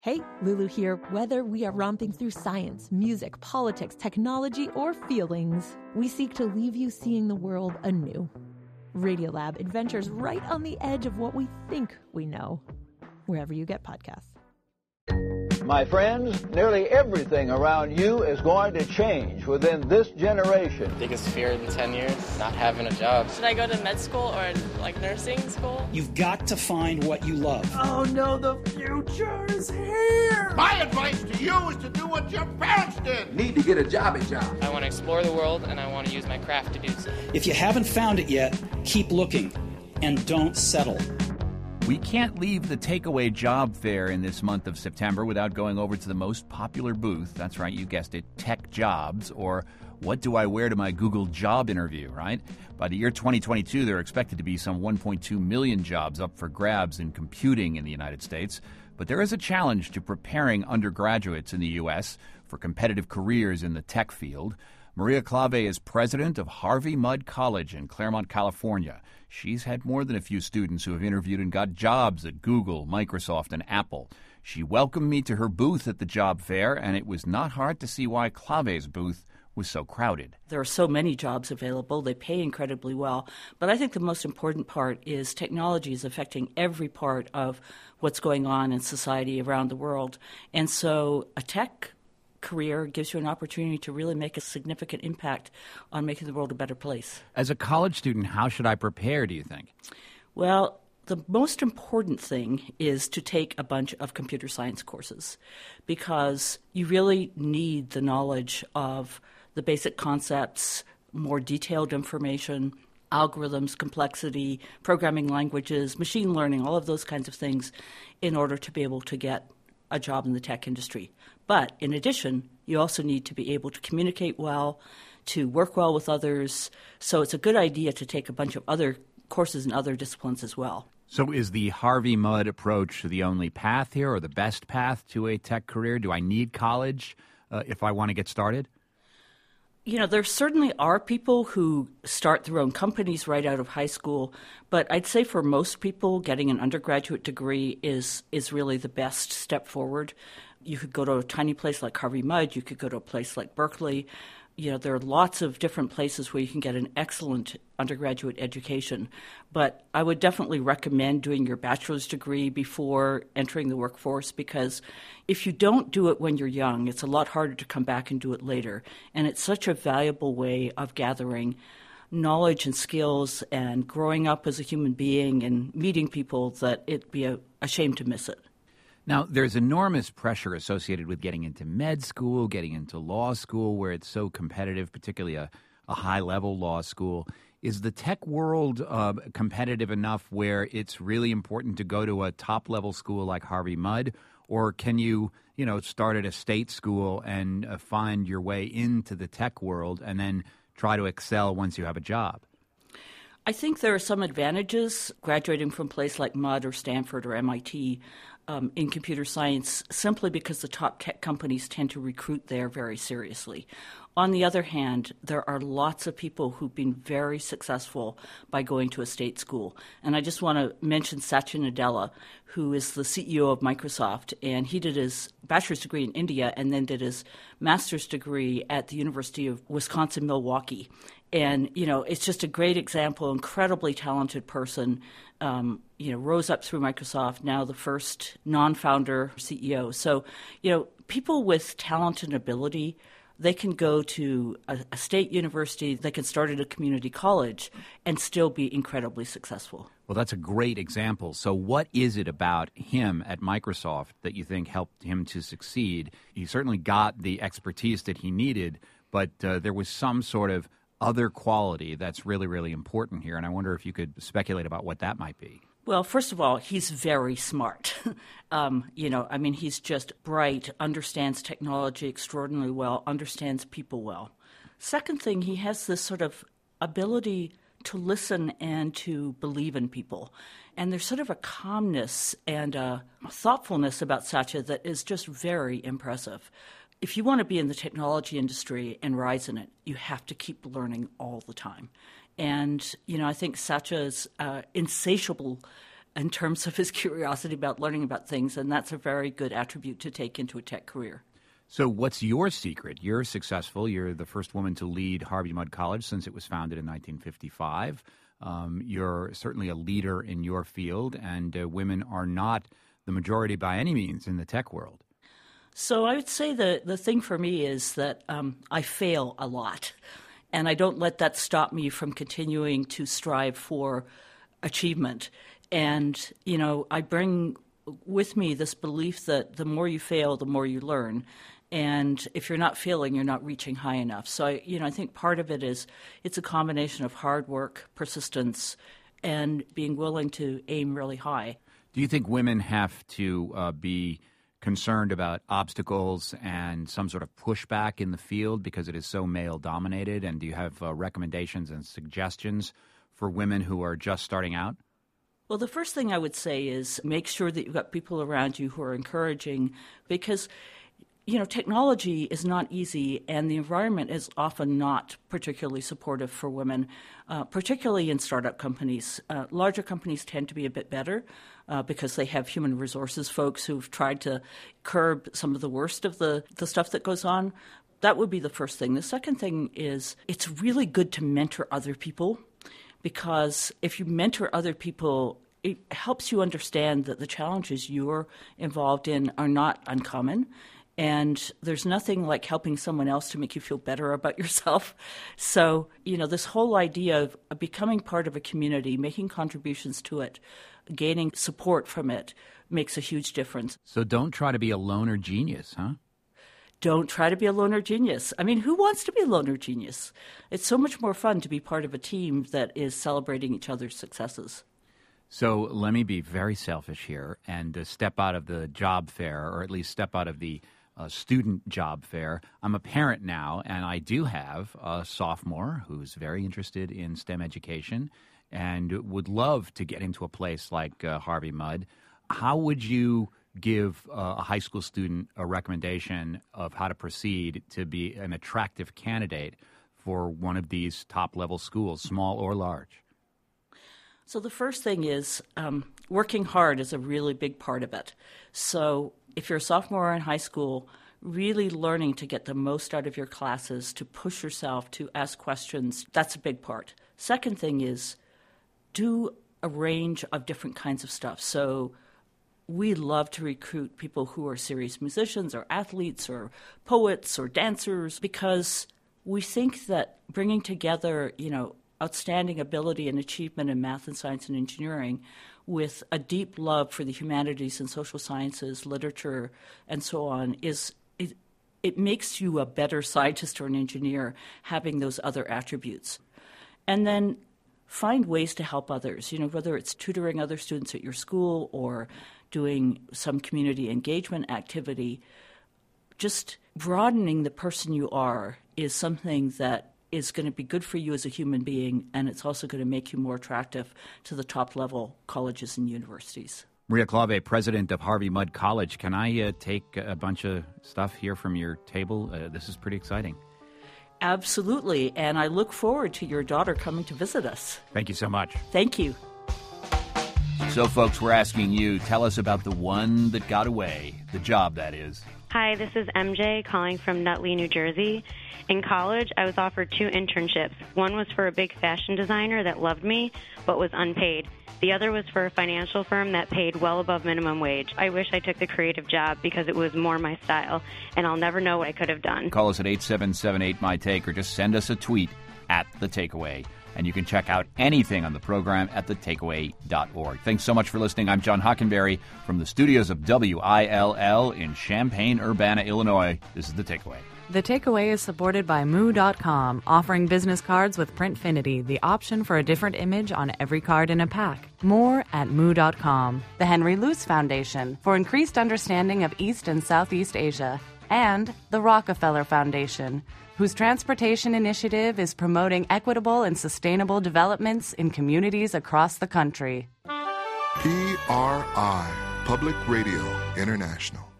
Hey, Lulu here. Whether we are romping through science, music, politics, technology, or feelings, we seek to leave you seeing the world anew. Radiolab adventures right on the edge of what we think we know, wherever you get podcasts. My friends, nearly everything around you is going to change within this generation. Biggest fear in 10 years, not having a job. Should I go to med school or nursing school? You've got to find what you love. Oh no, the future is here! My advice to you is to do what your parents did. Need to get a jobby job. I want to explore the world and I want to use my craft to do so. If you haven't found it yet, keep looking and don't settle. We can't leave the takeaway job fair in this month of September without going over to the most popular booth. That's right, you guessed it, Tech Jobs, or what do I wear to my Google job interview, right? By the year 2022, there are expected to be some 1.2 million jobs up for grabs in computing in the United States. But there is a challenge to preparing undergraduates in the U.S. for competitive careers in the tech field. Maria Klawe is president of Harvey Mudd College in Claremont, California. She's had more than a few students who have interviewed and got jobs at Google, Microsoft, and Apple. She welcomed me to her booth at the job fair, and it was not hard to see why Klawe's booth was so crowded. There are so many jobs available. They pay incredibly well. But I think the most important part is technology is affecting every part of what's going on in society around the world. And so a tech career gives you an opportunity to really make a significant impact on making the world a better place. As a college student, how should I prepare, do you think? Well, the most important thing is to take a bunch of computer science courses because you really need the knowledge of the basic concepts, more detailed information, algorithms, complexity, programming languages, machine learning, all of those kinds of things in order to be able to get a job in the tech industry. But in addition, you also need to be able to communicate well, to work well with others. So it's a good idea to take a bunch of other courses in other disciplines as well. So is the Harvey Mudd approach the only path here or the best path to a tech career? Do I need college if I want to get started? You know, there certainly are people who start their own companies right out of high school, but I'd say for most people, getting an undergraduate degree is really the best step forward. You could go to a tiny place like Harvey Mudd. You could go to a place like Berkeley. You know, there are lots of different places where you can get an excellent undergraduate education. But I would definitely recommend doing your bachelor's degree before entering the workforce because if you don't do it when you're young, it's a lot harder to come back and do it later. And it's such a valuable way of gathering knowledge and skills and growing up as a human being and meeting people that it'd be a shame to miss it. Now, there's enormous pressure associated with getting into med school, getting into law school, where it's so competitive, particularly a high-level law school. Is the tech world competitive enough where it's really important to go to a top-level school like Harvey Mudd, or can you start at a state school and find your way into the tech world and then try to excel once you have a job? I think there are some advantages graduating from a place like Mudd or Stanford or MIT in computer science simply because the top tech companies tend to recruit there very seriously. On the other hand, there are lots of people who've been very successful by going to a state school. And I just want to mention Satya Nadella, who is the CEO of Microsoft, and he did his bachelor's degree in India and then did his master's degree at the University of Wisconsin-Milwaukee. And, it's just a great example, incredibly talented person, rose up through Microsoft, now the first non-founder CEO. So, people with talent and ability, they can go to a state university, they can start at a community college and still be incredibly successful. Well, that's a great example. So what is it about him at Microsoft that you think helped him to succeed? He certainly got the expertise that he needed, but there was some sort of other quality that's really, really important here. And I wonder if you could speculate about what that might be. Well, first of all, he's very smart. He's just bright, understands technology extraordinarily well, understands people well. Second thing, he has this sort of ability to listen and to believe in people. And there's sort of a calmness and a thoughtfulness about Satya that is just very impressive. If you want to be in the technology industry and rise in it, you have to keep learning all the time. And, I think Satya's insatiable in terms of his curiosity about learning about things, and that's a very good attribute to take into a tech career. So what's your secret? You're successful. You're the first woman to lead Harvey Mudd College since it was founded in 1955. You're certainly a leader in your field, and women are not the majority by any means in the tech world. So I would say the thing for me is that I fail a lot, and I don't let that stop me from continuing to strive for achievement. And, I bring with me this belief that the more you fail, the more you learn. And if you're not failing, you're not reaching high enough. So, I think part of it is it's a combination of hard work, persistence, and being willing to aim really high. Do you think women have to be concerned about obstacles and some sort of pushback in the field because it is so male-dominated? And do you have recommendations and suggestions for women who are just starting out? Well, the first thing I would say is make sure that you've got people around you who are encouraging, because technology is not easy, and the environment is often not particularly supportive for women, particularly in startup companies. Larger companies tend to be a bit better because they have human resources folks who've tried to curb some of the worst of the stuff that goes on. That would be the first thing. The second thing is it's really good to mentor other people, because if you mentor other people, it helps you understand that the challenges you're involved in are not uncommon. And there's nothing like helping someone else to make you feel better about yourself. So, this whole idea of becoming part of a community, making contributions to it, gaining support from it makes a huge difference. So don't try to be a loner genius, huh? Don't try to be a loner genius. I mean, who wants to be a loner genius? It's so much more fun to be part of a team that is celebrating each other's successes. So let me be very selfish here and step out of the job fair, or at least step out of the student job fair. I'm a parent now, and I do have a sophomore who's very interested in STEM education and would love to get into a place like Harvey Mudd. How would you give a high school student a recommendation of how to proceed to be an attractive candidate for one of these top-level schools, small or large? So the first thing is working hard is a really big part of it. So if you're a sophomore in high school, really learning to get the most out of your classes, to push yourself, to ask questions, that's a big part. Second thing is do a range of different kinds of stuff. So we love to recruit people who are serious musicians or athletes or poets or dancers, because we think that bringing together, outstanding ability and achievement in math and science and engineering with a deep love for the humanities and social sciences, literature, and so on, it makes you a better scientist or an engineer having those other attributes. And then find ways to help others, whether it's tutoring other students at your school or doing some community engagement activity. Just broadening the person you are is something that is going to be good for you as a human being, and it's also going to make you more attractive to the top-level colleges and universities. Maria Klawe, president of Harvey Mudd College. Can I take a bunch of stuff here from your table? This is pretty exciting. Absolutely, and I look forward to your daughter coming to visit us. Thank you so much. Thank you. So, folks, we're asking you, tell us about the one that got away, the job, that is. Hi, this is MJ calling from Nutley, New Jersey. In college, I was offered 2 internships. One was for a big fashion designer that loved me, but was unpaid. The other was for a financial firm that paid well above minimum wage. I wish I took the creative job because it was more my style, and I'll never know what I could have done. Call us at 877-8MY-TAKE or just send us a tweet at The Takeaway. And you can check out anything on the program at thetakeaway.org. Thanks so much for listening. I'm John Hockenberry from the studios of WILL in Champaign-Urbana, Illinois. This is The Takeaway. The Takeaway is supported by Moo.com, offering business cards with Printfinity, the option for a different image on every card in a pack. More at Moo.com. The Henry Luce Foundation, for increased understanding of East and Southeast Asia. And the Rockefeller Foundation, whose transportation initiative is promoting equitable and sustainable developments in communities across the country. PRI, Public Radio International.